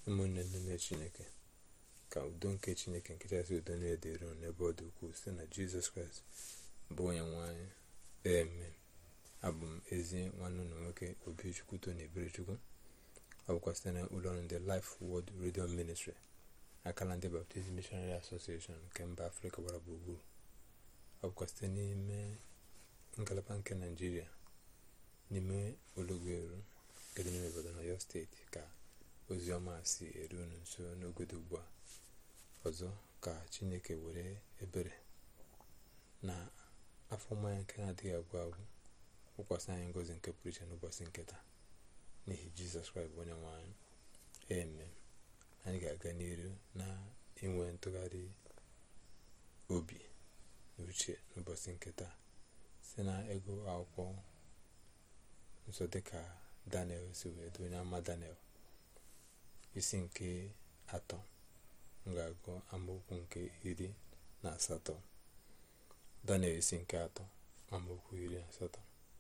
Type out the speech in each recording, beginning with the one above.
ụmụnne n'ime Chineke, ka udo nke Chineke nke kachasị udo na-edere n'ebe ọ dị ukwuu site na Jizọs Kraịst bụ onye nwe anyị. Amen. Abụ m ezi nwanne ụlọ nwoke Obichukwu Tony Eberechukwu. Ọ bụkwa site na ụlọ ọrụ ndị Life Word Radio Ministry, akala ndị Baptist Missionary Association nke mba Afrịka gbara gburugburu. Ọ bụkwa site n'ime ngalaba nke Naịjirịa, n'ime Ologweru nke dị n'ime obodo Ọyọ steeti, ka ozi ọma si eru unu nso n'ogodo ugbu a. Ọzọ ka Chineke were ebere na afọ mmanya nke na-adịghị agwụ agwụ wụkwasị anyị ngozi nke pụrụ iche n'ụbọchị nke taa, n'ihi Jizọs Kraịst bụ onye nwe anyị. Amen. Anyị ga-aga n'iru na inwe ntụgharị obi na uche n'ụbọchị nke taa si na ego akwụkwọ nsọ dịka Daniel si wee dị onye ama Daniel isi nke 3. M ga-agụ amaokwu nke 18. Daniel isi nke 3 amaokwu 18.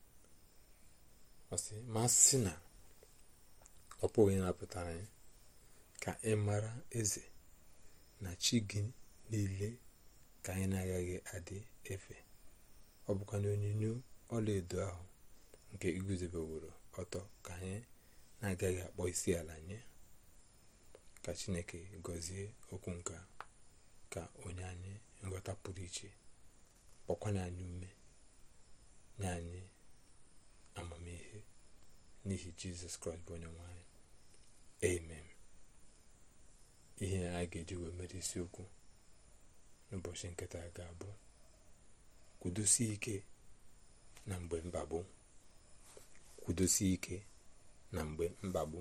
Ọ sị, ma sị na ọ pụghị ịnapụta anyị ka ị mara eze na chi gị niile ka anyị na-agaghị adị efe. Ọ bụkwa na onyinyo ọlaedo ahụ nke iguzobeworo ọtọ ka anyị na-agaghị akpọ isi ala nye. Ka Chineke gọzie okwu nka, ka onye anyị nghọta pụrụ iche, kpọkwana anyị ume, nye anyị amamihe, n'ihi Jizọs Kraịst bụ onye nwe anyị. Amen. Ihe anyị ga-eji wee mere isiokwu n'ụbọchị nketa ga-abụ kwudosie ike na mgbe mkpagbu. Kwudosie ike na mgbe mkpagbu.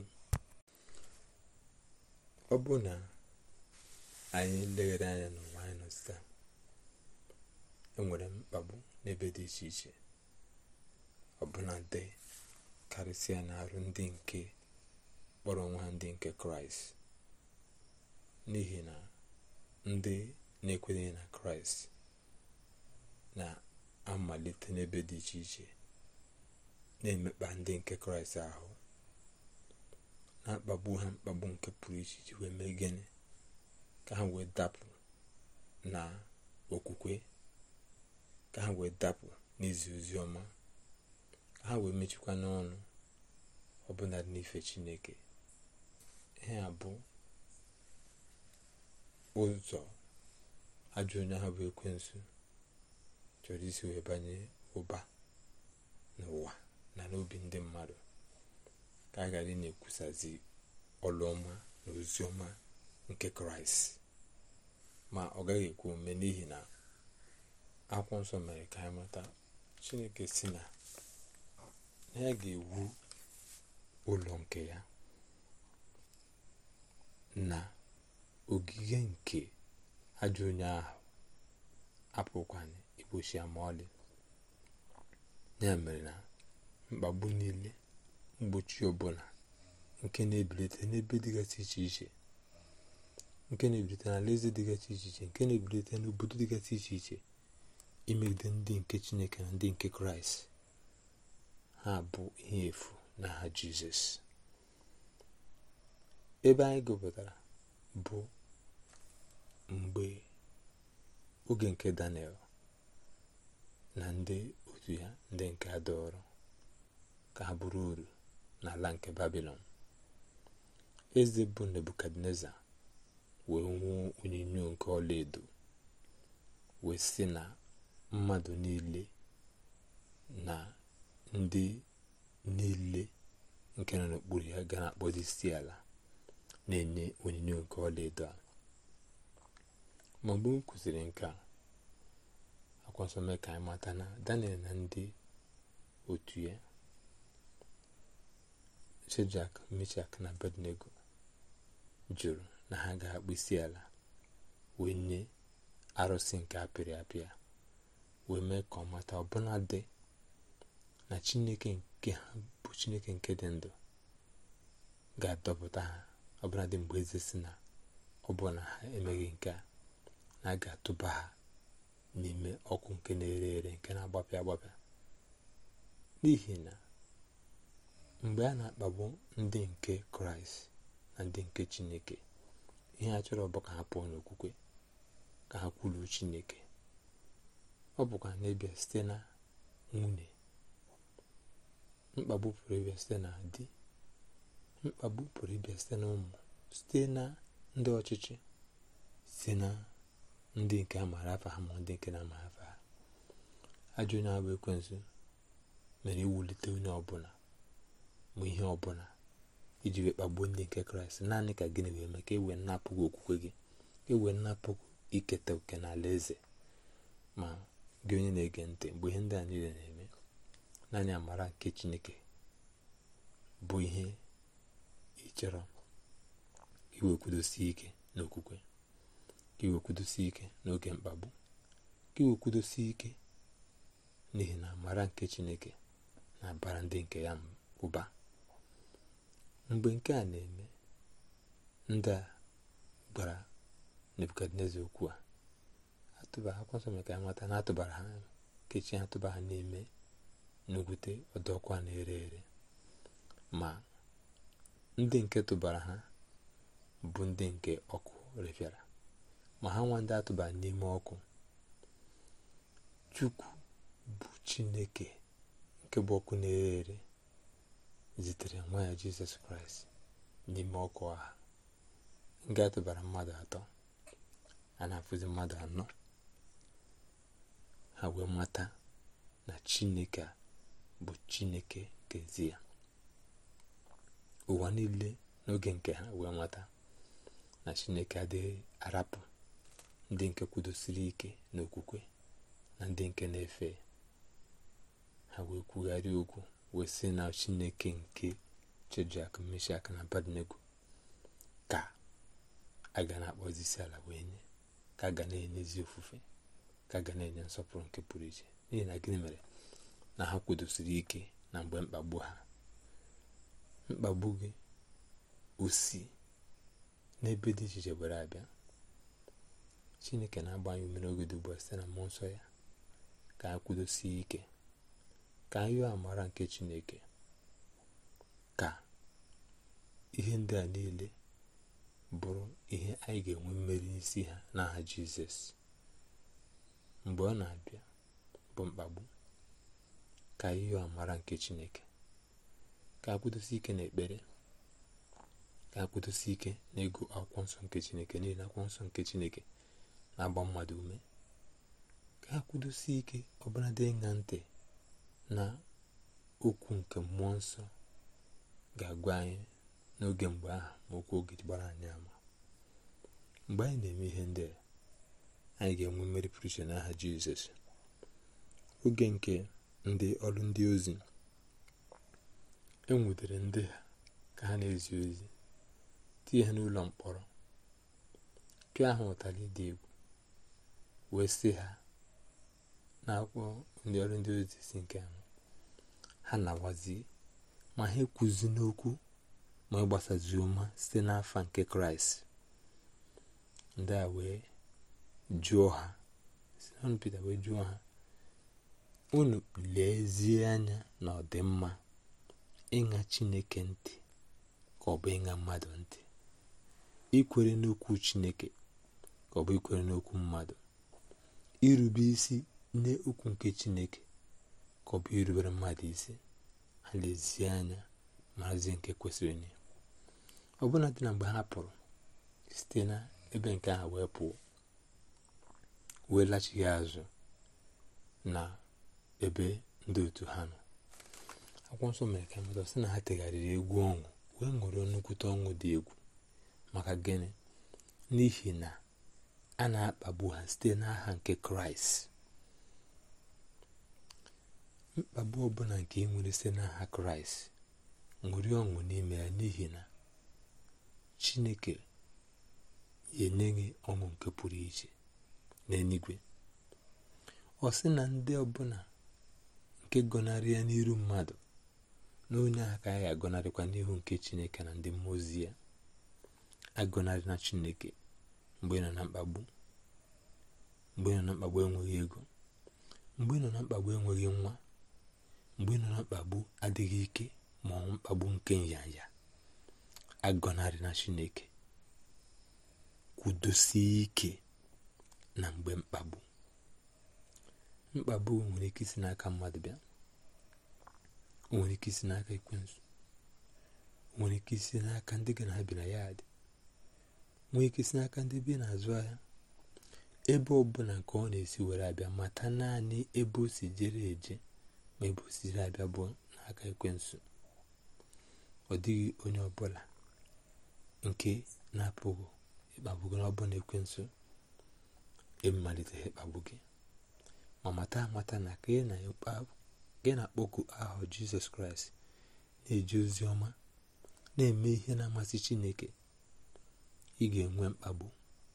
Ọ bụ na anyị leghere anya n'ụwa anyị nọ taa, enwere mkpagbu n'ebe dị iche iche, ọbụna dị karịsịa n'arụ ndị nke kpọrọ onwe ha ndị nke Kraịst, n'ihi na ndị na-ekwenyeghị na Kraịst na-amalite n'ebe dị iche iche na-emekpa ndị nke Kraịst ahụ, na-akpagbu ha mkpagbu nke pụrụ iche iji wee mee gịnị? Ka ha wee dapụ na okwukwe, ka ha wee dapụ n'izi ozi ọma, ka ha wee mechikwa n'ọnụ ọbụna n'ife Chineke. Ihe a bụ ụzọ ajọ onye ahụ bụ ekwensu chọrọ isi wee banye ụba n'ụwa na n'obi ndị mmadụ, ka a ghara na-ekwusazi ọlụ ọma na ozi ọma nke Kraịst. Ma ọ gaghị ekwe omume, n'ihi na akwụkwọ nsọ mere ka anyị mata, Chineke si na ya ga-ewu ụlọ nke ya na ogige nke ajọ onye ahụ apụkwana igbochi ya ma ọlị. Ya mere na mkpagbu niile, mgbochi ọbụla nke na-ebilite n'ebe dịgasị iche iche, nke na-ebilite n'alaeze dịgasị iche iche, nke na-ebilite n'obodo dịgasị iche iche imegide ndị nke Chineke na ndị nke Kraịst, ha bụ ihe efu n'aha Jizọs. Ebe anyị gụpụtara bụ mgbe oge nke Daniel na ndị otu ya, ndị nke adọrọ ka ha bụrụ uru n'ala nke Babilọn. Eze bụ Nebukadneza wee nwụọ onyinyo nke ọlaedo, wee sị na mmadụ niile na ndị niile nke nọ n'okpuru ya ga na-akpọzi isi ala na-enye onyinyo nke ọlaedo a. Ma mgbe m kwụsịrị nke a, akwụkwọ nsọ mee ka anyị mata na Daniel na ndị otu ya, Shedrak, Mishak na Abednego, jụrụ na ha ga-akpụ isi ala wee nye arụsị nke apịrị apịa, wee mee ka ọ mata ọbụna dị na Chineke nke ha bụ Chineke nke dị ndụ ga-adọpụta ha, ọbụna dị mgbe eze si na ọ bụ na ha emeghị nke a, na a ga-atụba ha n'ime ọkụ nke na-ere ere, nke na-agbapịa agbapịa. N'ihi na mgbe a na-akpagbu ndị nke Kraịst, na ndị nke Chineke. Ihe a chọrọ bụ ka ha pụọ n'okwukwe, ka ha kwulu Chineke. Ọ bụkwa na-ebịa site na nwunye. Mkpagbu pụrụ ịbịa site na di. Mkpagbu pụrụ ịbịa site na ụmụ, site na ndị ọchịchị, site na ndị nke a maara afa ha ma ndị nke na-amaghị afa ha. Ajọ onye abụ ekwensu mere iwulite onye ọbụla ma ihe ọbụla iji wee kpagbuo ndị nke Kraịst, naanị ka gịnị wee mee? Ka e wee nnapụ gị okwukwe gị, ka e wee nnapụ iketa oke n'ala eze. Ma gị onye na-ege ntị, mgbe ihe ndị a niile na-eme, naanị amara nke Chineke bụ ihe ị chọrọ. Iwekwudosie ike n'okwukwe, ka iwekwudosie ike n'oge mkpagbu, ka iwekwudosie ike n'ihi na amara nke Chineke na-abara ndị nke ya ụba. Mgbe nke a na-eme, ndị a gwara Nebukadneza okwu a, atụbara akwụkwọ nsọ mere ka ya mata na atụbara ha, kechie ha, tụba ha n'ime n'ogwute ọdọọkụ a na-ere ere. Ma ndị nke tụbara ha bụ ndị nke ọkụ refịara, ma ha nwa ndị atụbara n'ime ọkụ, Chukwu bụ Chineke nke bụ ọkụ na-ere ere zitere nwa ya Jizọs Kraịst n'ime ọkụ ahụ. Nga atụbara mmadụ 3, a na-afụzi mmadụ 4. Ha wee mata na Chineke a bụ Chineke kezi ya. Ụwa niile n'oge nke ha wee mata na Chineke adịghị arapụ ndị nke kwudosiri ike n'okwukwe na ndị nke na-efe. Ha wee kwugharịa okwu wee sị na Chineke nke Shedrak, Meshak na Abednego ka a ga na-akpọzi isi ala wee nye, ka a ga na-enyezi ofufe, ka a ga na-enye nsọpụrụ nke pụrụ iche. N'ihi na gịnị mere? Na ha kwudosiri ike na mgbe mkpagbu ha. Mkpagbu gị osi n'ebe dị iche iche were abịa. Chineke na-agba anyị ume n'oge dị ugbu a site na mmụọ nsọ ya ka anyị kwudosie ike, ka anyị yọọ amara nke Chineke, ka ihe ndị a niile bụrụ ihe anyị ga-enwe mmeri n'isi ha n'aha Jizọs. Mgbe ọ na-abịa bụ mkpagbu, ka anyị yọọ amara nke Chineke, ka anyị kwudosie ike n'ekpere, ka anyị kwudosie ike n'ịgụ akwụkwọ nsọ nke Chineke, n'ihi na akwụkwọ nsọ nke Chineke na-agba mmadụ ume. Ka anyị kwudosie ike ọbụladị ịṅa ntị na okwu nke mmụọ nsọ ga-agwa anyị n'oge mgbe ahụ, ma okwu oge gbara anyị ama. Mgbe anyị na-eme ihe ndị a, anyị ga-enwe mmeri pụrụ iche n'aha Jizọs. Oge nke ndị ọrụ ndị ozi, enwudere ndị ha ka ha na-ezi ozi, tinye ha n'ụlọ mkpọrọ, pịa ha ụtalị dị egwu, wee sị ha n'akwụkwọ ndị ọrụ ndị ozi si nke ahụ, ha na-awazi ma ha ekwuzi n'okwu ma ịgbasazi ụma site n'afa nke Kraịst. Ndị a wee jụọ ha, Simon Pita wee jụọ ha, unu lezie anya na ọ dị mma ịṅa Chineke ntị ka ọ bụ ịṅa mmadụ ntị? Ikwere n'okwu Chineke ka ọ bụ ikwere n'okwu mmadụ? Irube isi n'okwu nke Chineke ka ọ bụ irubere mmadụ isi? Ha lezie anya maazị nke kwesịrị nye. Ọbụna dị na mgbe ha pụrụ site na ebe nke ha wee pụọ, wee lachighi azụ na ebe ndị otu ha nọ, akwụkwọ nsọ mere ka mmadụ sị na ha tegharịrị egwu ọṅụ, wee ṅụrịọ nnukwute ọṅụ dị egwu. Maka gịnị? N'ihi na a na-akpagbu ha site n'aha nke Kraịst. Mkpagbu ọbụla nke ị nwere site n'aha Kraịst, ṅụrịọ ọṅụ n'ime ya, n'ihi na Chineke enye gị ọṅụ nke pụrụ iche n'eluigwe. Ọ sị na ndị ọbụla nke gọnarị ya n'iru mmadụ, na onye ahụ ka ya agọnarịkwa n'ihu nke Chineke na ndị mmụọ ozi ya. Agọnarị na Chineke mgbe ị nọ na mkpagbu, mgbe ị nọ na mkpagbu enweghị ego, mgbe ị nọ na mkpagbu enweghị nwa, mgbe ị nọ na mkpagbu adịghị ike, ma ọ mkpagbu nke nyanya. agọnarị na Chineke, kwudosie ike na mgbe mkpagbu nwere ike isi n'aka mmadụ bịa, o nwere ike isi n'aka ekwensu, o nwere ike isi n'aka ndị gị na ha bi na ya dị, nwere ike isi n'aka ndị bi n'azụ ahịa. Ebe ọbụla nke ọ na-esi were abịa, mata naanị ebe o si jere eje, ma ebe o si jere abịa bụ n'aka ekwensu. Ọ dịghị onye ọbụla nke na-apụghị ịkpagbu gị n'ọbụla ekwensu emaliteghị ịkpagbu gị. Ma mata na ka gị na-akpọku aha Jizọs Kraịst, na-eji ozi ọma, na-eme ihe na-amasị Chineke, ị ga-enwe mkpagbu.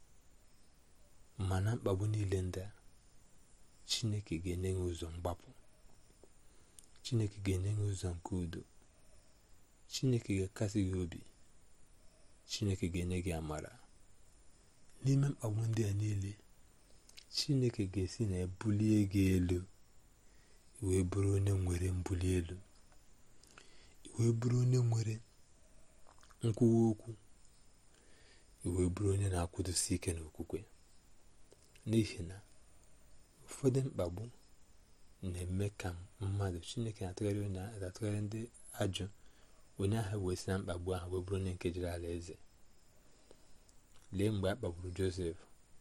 Mana mkpagbu niile ndị a, Chineke ga-enye gị ụzọ mgbapụ, Chineke ga-enye gị ụzọ nke udo, Chineke ga-akasị gị obi, Chineke ga-enye gị amara. N'ime mkpagbu ndị a niile, Chineke ga-esi na ebulie gị elu, wee bụrụ onye nwere mbuli elu, wee bụrụ onye nwere nkwuwa okwu, wee bụrụ onye na-akwụdosi ike n'okwukwe. N'ihi na ụfọdụ mkpagbu na-eme ka mmadụ, Chineke na-atụgharị ndị ajọ onye ahụ wee si na mkpagbu ahụ wee bụrụ onye nke jiri ala eze. Lee mgbe a kpagburu Josef,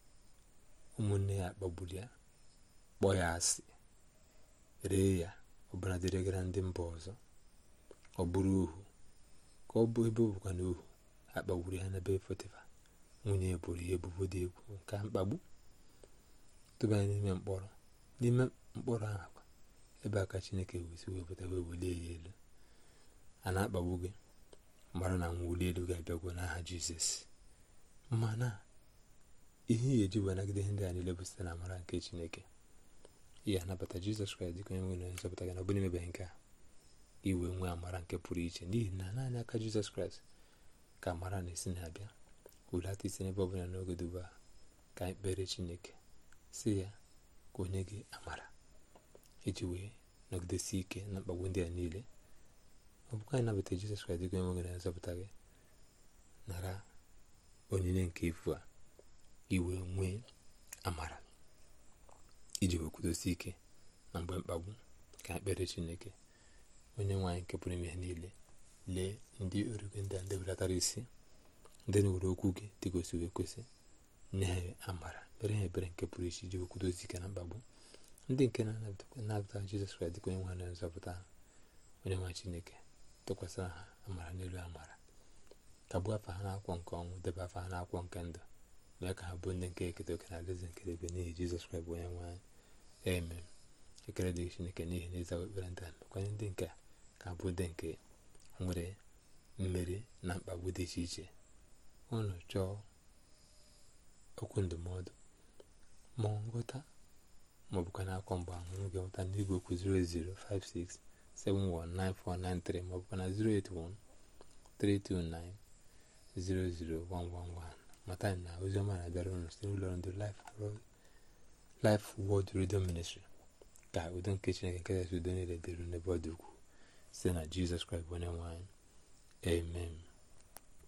ụmụnne ya kpagburu ya, kpọọ ya asị, ree ya, ọbụna dịrịgara ndị mba ọzọ, ọ bụrụ ohu. Ka ọ bụ ebe ọ bụkwa na ohu, a kpagburu ya n'ebe Pọtịfa, nwunye bụrụ ya ebubo dị egwu nke mkpagbu, tụba ya n'ime mkpọrọ. N'ime mkpọrọ ahụ, ebe a ka Chineke wesi wepụta wee welie ya elu. A na-akpagbu gị, mara na mwuli elu ga-abịagwo n'aha Jizọs. Mana ihe ya eji wee nagide ihe ndị a niile bụ site na amara nke Chineke. Ihe anabata Jizọs Kraịst dịka onye nwe na nzọpụta gị, na ọ bụrụ imebeghị nke a, iwe nwee amara nke pụrụ iche, n'ihi na naanị aka Jizọs Kraịst ka amara na-esi na-abịa. Hulata isi n'ebe ọbụla n'oge duba, ka anyị kpere Chineke, si ya ka onye gị amara iji wee nọgidesi ike na mkpagbu ndị a niile. Ọ bụkwa anyị nabata Jizọs Kraịst dịka onye nwe na nzọpụta gị, nara onyinye nke efu a, iwe nwee amara iji wee kwudosi ike na mgbe mkpagbu. Ka anyị kpere Chineke, onye nwe anyị nke pụrụ ime ihe niile, lee ndị orige ndị a ndị belatara isi, ndị na-ewere okwu gị dị gosiri ekwesị, nye ha amara, kpere ha ebere nke pụrụ iche iji wee kwudosi ike na mkpagbu. Ndị nke na-anabata Jizọs Kraịst dịka onye nwe na nzọpụta ha, onye nwe Chineke tụkwasịra ha amara n'elu amara, kagbuo afa ha n'akwụkwọ nke ọnwụ, debe afa ha n'akwụkwọ nke ndụ, mee ka ha bụ ndị nke eketa oke na alaeze nke ebe, n'ihi Jizọs Kraịst bụ onye nwe anyị. Amen. Ekele dịrị Chineke n'ihi na ịza ekpere ndị a, mekwanye ndị nke a ka bụ ndị nke nwere mmeri na mkpagbu dị iche iche. Unu chọọ okwu ndụmọdụ ma nghọta, ma ọ bụkwa n'akwụkwọ mgbe ahụ, unu ga-enweta n'igwe okwu 08056719493, ma ọ bụkwa na 08132900111. Mata na oziọma na-abịara unu site n'ụlọ ndị Life Word Radio Ministry. Ka udo nke Chineke nke kachasị udo niile dịrị n'ebe ọ dị ukwuu, site na Jizọs Kraịst bụ onye nwe anyị. Amen.